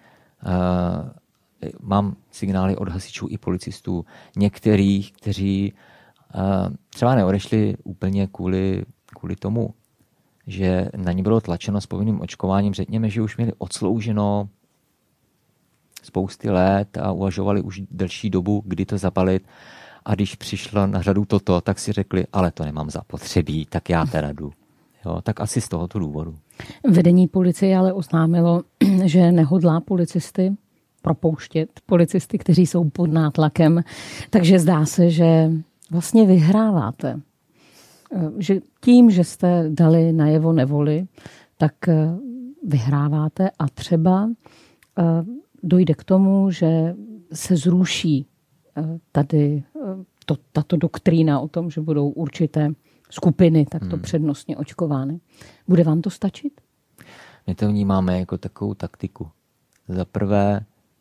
Mám signály od hasičů i policistů, některých, kteří třeba neodešli úplně kvůli tomu, že na ně bylo tlačeno s povinným očkováním. Řekněme, že už měli odslouženo spousty let a uvažovali už delší dobu, kdy to zapalit. A když přišlo na řadu toto, tak si řekli, ale to nemám zapotřebí, tak já teda jdu. Jo, tak asi z tohoto důvodu. Vedení policie ale oznámilo, že nehodlá policisty propouštět, policisty, kteří jsou pod nátlakem. Takže zdá se, že vlastně vyhráváte. Že tím, že jste dali najevo nevoli, tak vyhráváte a třeba dojde k tomu, že se zruší tady tato doktrína o tom, že budou určité skupiny takto přednostně očkovány. Bude vám to stačit? My to vnímáme jako takovou taktiku. Za prvé,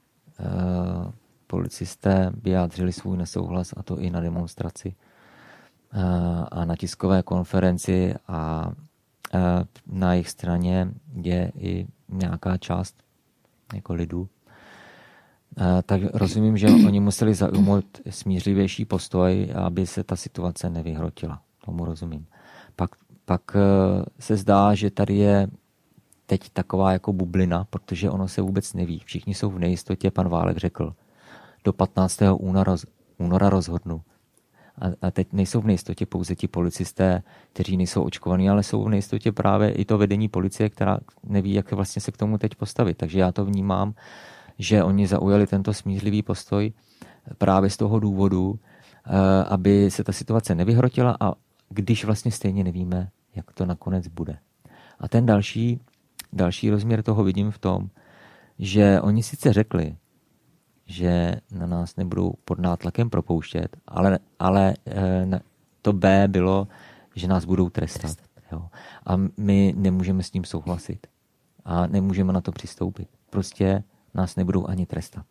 policisté vyjádřili svůj nesouhlas, a to i na demonstraci a na tiskové konferenci, a na jejich straně je i nějaká část jako lidu. Tak rozumím, že oni museli zaujmout smířlivější postoj, aby se ta situace nevyhrotila. Tomu rozumím. Pak se zdá, že tady je teď taková jako bublina, protože ono se vůbec neví. Všichni jsou v nejistotě, pan Válek řekl. Do 15. února rozhodnu. A teď nejsou v nejistotě pouze ti policisté, kteří nejsou očkovaní, ale jsou v nejistotě právě i to vedení policie, která neví, jak vlastně se k tomu teď postavit. Takže já to vnímám, že oni zaujali tento smířlivý postoj právě z toho důvodu, aby se ta situace nevyhrotila, a když vlastně stejně nevíme, jak to nakonec bude. A ten další rozměr toho vidím v tom, že oni sice řekli, že na nás nebudou pod nátlakem propouštět, ale to B bylo, že nás budou trestat. Jo. A my nemůžeme s tím souhlasit. A nemůžeme na to přistoupit. Prostě nás nebudou ani trestat.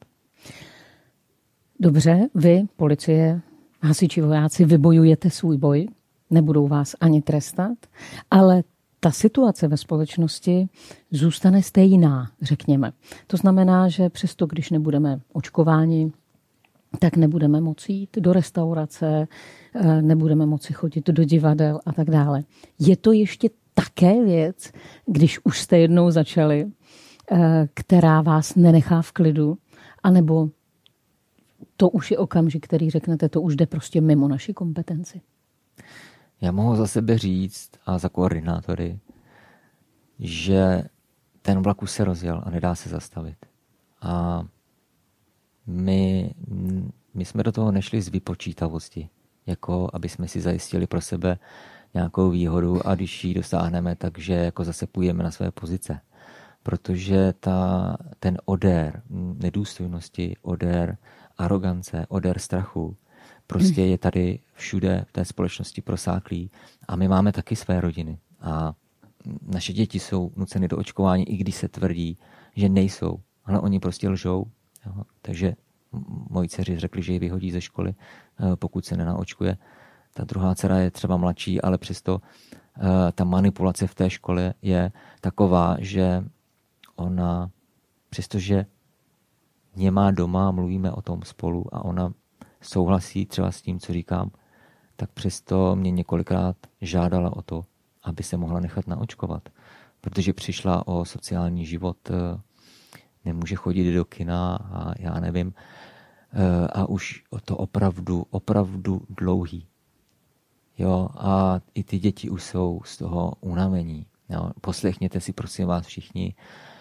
Dobře, vy, policie, hasiči, vojáci, vybojujete svůj boj, nebudou vás ani trestat, ale ta situace ve společnosti zůstane stejná, řekněme. To znamená, že přesto, když nebudeme očkováni, tak nebudeme moci jít do restaurace, nebudeme moci chodit do divadel a tak dále. Je to ještě také věc, když už jste jednou začali, která vás nenechá v klidu, anebo to už je okamžik, který řeknete, to už jde prostě mimo naši kompetenci? Já mohu za sebe říct a za koordinátory, že ten vlak už se rozjel a nedá se zastavit. A my jsme do toho nešli z vypočítavosti, jako aby jsme si zajistili pro sebe nějakou výhodu a když ji dosáhneme, takže jako zase půjdeme na své pozice. Protože ten odér nedůstojnosti, odér arogance, odér strachu, prostě je tady všude v té společnosti prosáklý a my máme taky své rodiny. A naše děti jsou nuceny do očkování, i když se tvrdí, že nejsou. Ale oni prostě lžou. Jo. Takže moji dceři řekli, že ji vyhodí ze školy, pokud se nenaočkuje. Ta druhá dcera je třeba mladší, ale přesto ta manipulace v té škole je taková, že ona, přestože mě má doma, mluvíme o tom spolu a ona souhlasí třeba s tím, co říkám, tak přesto mě několikrát žádala o to, aby se mohla nechat naočkovat. Protože přišla o sociální život, nemůže chodit do kina a já nevím. A už to opravdu dlouhý. Jo, a i ty děti už jsou z toho unavení. Jo, poslechněte si, prosím vás všichni,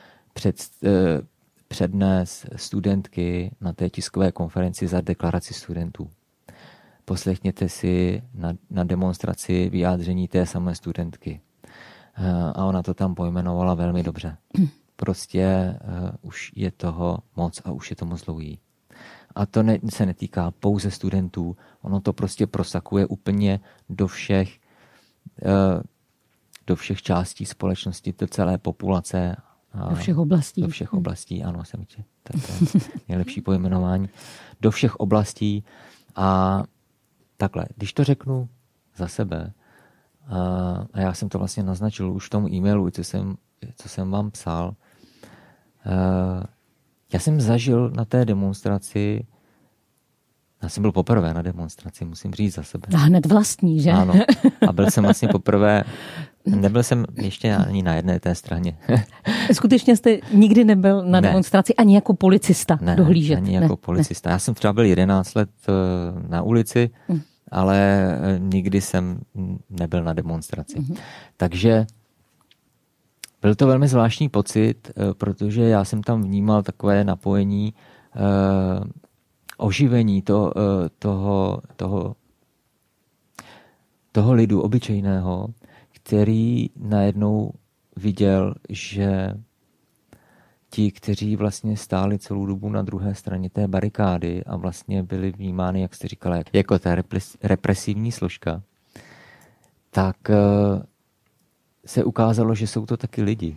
přednes studentky na té tiskové konferenci za deklaraci studentů. Poslechněte si na demonstraci vyjádření té samé studentky. A ona to tam pojmenovala velmi dobře. Prostě už je toho moc a už je to moc dlouhý. A to se netýká pouze studentů, ono to prostě prosakuje úplně do všech částí společnosti, do celé populace Do všech oblastí. Do všech oblastí, ano, jsem tě. To je nejlepší pojmenování. Do všech oblastí. A takhle, když to řeknu za sebe, a já jsem to vlastně naznačil už v tom e-mailu, co jsem vám psal, já jsem zažil na té demonstraci, já jsem byl poprvé na demonstraci, musím říct za sebe. A hned vlastní, že? Ano. A byl jsem vlastně poprvé, nebyl jsem ještě ani na jedné té straně. Skutečně jste nikdy nebyl na demonstraci ani jako policista dohlížet? Ani jako policista. Já jsem třeba byl 11 let na ulici, ale nikdy jsem nebyl na demonstraci. Takže byl to velmi zvláštní pocit, protože já jsem tam vnímal takové napojení, oživení toho lidu obyčejného, který najednou viděl, že ti, kteří vlastně stáli celou dobu na druhé straně té barikády a vlastně byli vnímány, jak jste říkala, jako ta represivní složka, tak se ukázalo, že jsou to taky lidi.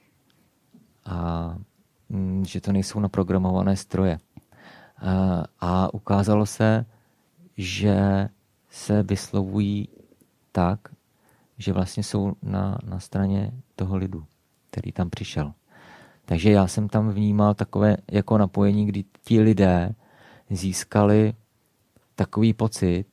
A že to nejsou naprogramované stroje. A ukázalo se, že se vyslovují tak, že vlastně jsou na straně toho lidu, který tam přišel. Takže já jsem tam vnímal takové jako napojení, kdy ti lidé získali takový pocit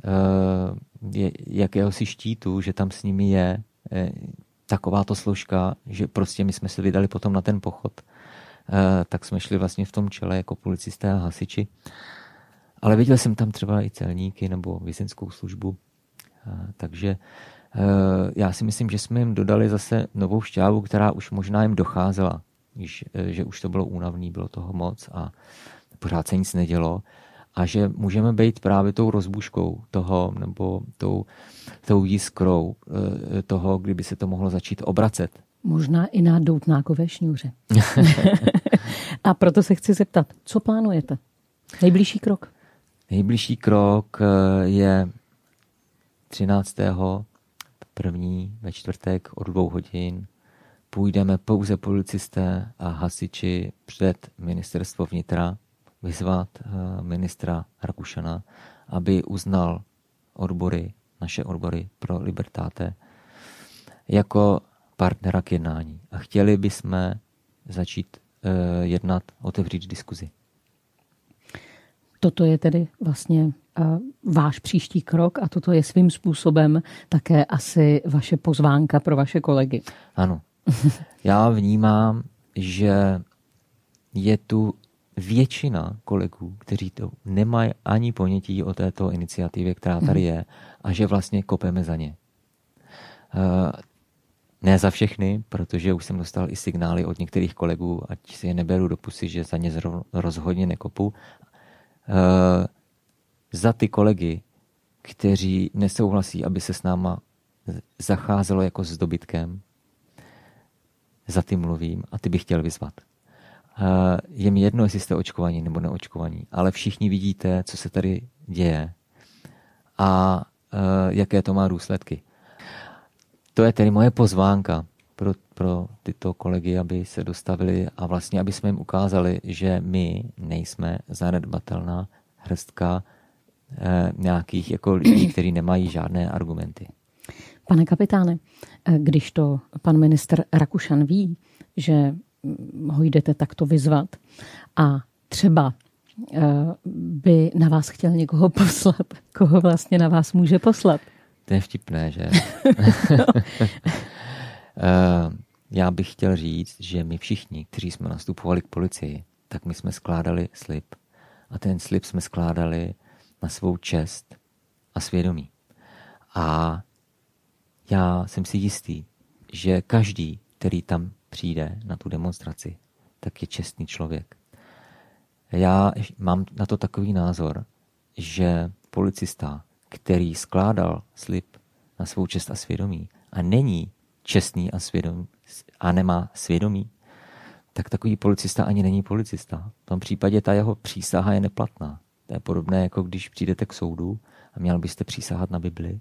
jakéhosi štítu, že tam s nimi je takováto složka, že prostě my jsme se vydali potom na ten pochod, tak jsme šli vlastně v tom čele jako policisté a hasiči. Ale viděl jsem tam třeba i celníky nebo vězeňskou službu. Takže já si myslím, že jsme jim dodali zase novou šťávu, která už možná jim docházela. Že už to bylo únavný, bylo toho moc a pořád se nic nedělo. A že můžeme být právě tou rozbuškou toho, nebo tou jiskrou toho, kdyby se to mohlo začít obracet. Možná i na doutnákové šňůře. A proto se chci zeptat, co plánujete? Nejbližší krok? Nejbližší krok je 13. první ve čtvrtek od 2 hodin. Půjdeme pouze policisté a hasiči před ministerstvo vnitra vyzvat ministra Rakušana, aby uznal naše odbory pro Libertate jako partnera k jednání. A chtěli bychom začít jednat, otevřít diskuzi. Toto je tedy vlastně váš příští krok a toto je svým způsobem také asi vaše pozvánka pro vaše kolegy. Ano. Já vnímám, že je tu většina kolegů, kteří to nemají ani ponětí o této iniciativě, která tady je, a že vlastně kopeme za ně. Ne za všechny, protože už jsem dostal i signály od některých kolegů, ať si je neberu do pusy, že za ně rozhodně nekopu. Za ty kolegy, kteří nesouhlasí, aby se s náma zacházelo jako s dobytkem, za ty mluvím a ty bych chtěl vyzvat. Je mi jedno, jestli jste očkovaní nebo neočkovaní, ale všichni vidíte, co se tady děje a jaké to má důsledky. To je tedy moje pozvánka pro tyto kolegy, aby se dostavili a vlastně, aby jsme jim ukázali, že my nejsme zanedbatelná hrstka nějakých jako lidí, kteří nemají žádné argumenty. Pane kapitáne, když to pan ministr Rakušan ví, že ho jdete takto vyzvat a třeba by na vás chtěl někoho poslat, koho vlastně na vás může poslat? To je vtipné, že? Já bych chtěl říct, že my všichni, kteří jsme nastupovali k policii, tak my jsme skládali slib. A ten slib jsme skládali na svou čest a svědomí. A já jsem si jistý, že každý, který tam přijde na tu demonstraci, tak je čestný člověk. Já mám na to takový názor, že policista, který skládal slib na svou čest a svědomí a není čestný a svědomí a nemá svědomí, tak takový policista ani není policista. V tom případě ta jeho přísaha je neplatná. To je podobné, jako když přijdete k soudu a měl byste přísahat na Bibli,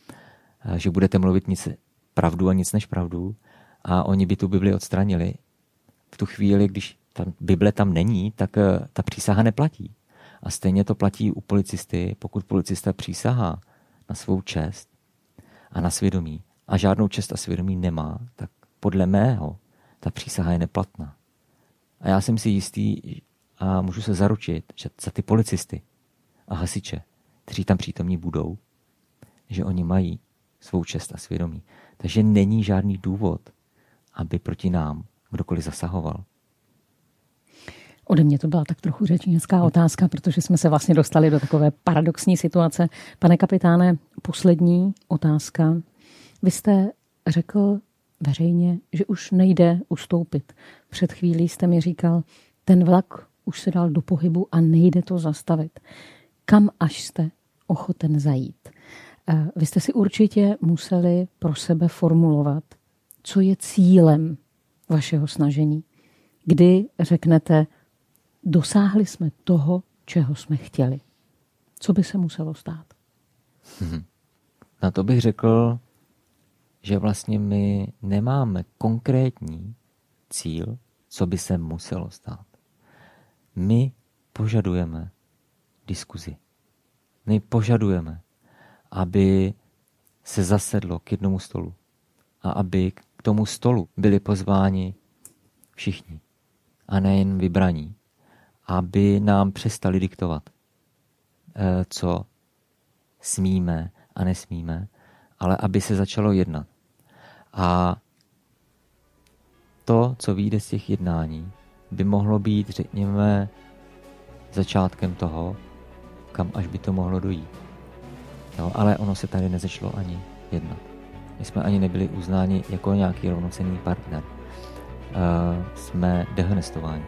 že budete mluvit nic pravdu a nic než pravdu a oni by tu Bibli odstranili v tu chvíli, když ta Bible tam není, tak ta přísaha neplatí. A stejně to platí u policisty, pokud policista přísahá na svou čest a na svědomí a žádnou čest a svědomí nemá, tak podle mého ta přísaha je neplatná. A já jsem si jistý a můžu se zaručit, že za ty policisty a hasiče, kteří tam přítomní budou, že oni mají svou čest a svědomí. Takže není žádný důvod, aby proti nám kdokoliv zasahoval. Ode mě to byla tak trochu řečnická otázka, protože jsme se vlastně dostali do takové paradoxní situace. Pane kapitáne, poslední otázka. Vy jste řekl veřejně, že už nejde ustoupit. Před chvílí jste mi říkal, ten vlak už se dal do pohybu a nejde to zastavit. Kam až jste ochoten zajít? Vy jste si určitě museli pro sebe formulovat, co je cílem vašeho snažení. Kdy řeknete, dosáhli jsme toho, čeho jsme chtěli. Co by se muselo stát? Na to bych řekl, že vlastně my nemáme konkrétní cíl, co by se muselo stát. My požadujeme diskuzi. My požadujeme, aby se zasedlo k jednomu stolu a aby k tomu stolu byli pozváni všichni a nejen vybraní, aby nám přestali diktovat, co smíme a nesmíme, ale aby se začalo jednat. A to, co vyjde z těch jednání, by mohlo být, řekněme, začátkem toho, kam až by to mohlo dojít. Jo, ale ono se tady nezačalo ani jednat. My jsme ani nebyli uznáni jako nějaký rovnocenný partner. Jsme dehonestováni.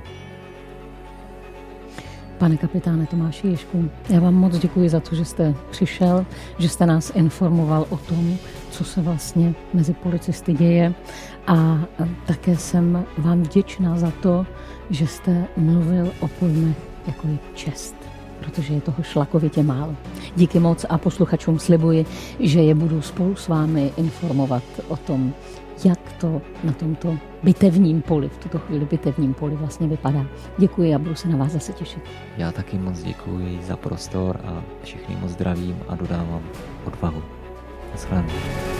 Pane kapitáne Tomáši Ježku, já vám moc děkuji za to, že jste přišel, že jste nás informoval o tom, co se vlastně mezi policisty děje, a také jsem vám vděčná za to, že jste mluvil o pojmech, jako je čest, protože je toho šlakovitě málo. Díky moc a posluchačům slibuji, že je budu spolu s vámi informovat o tom, jak to na tomto bitevním poli, v tuto chvíli bitevním poli vlastně vypadá. Děkuji a budu se na vás zase těšit. Já taky moc děkuji za prostor a všechny moc zdravím a dodávám odvahu. Naschledanou.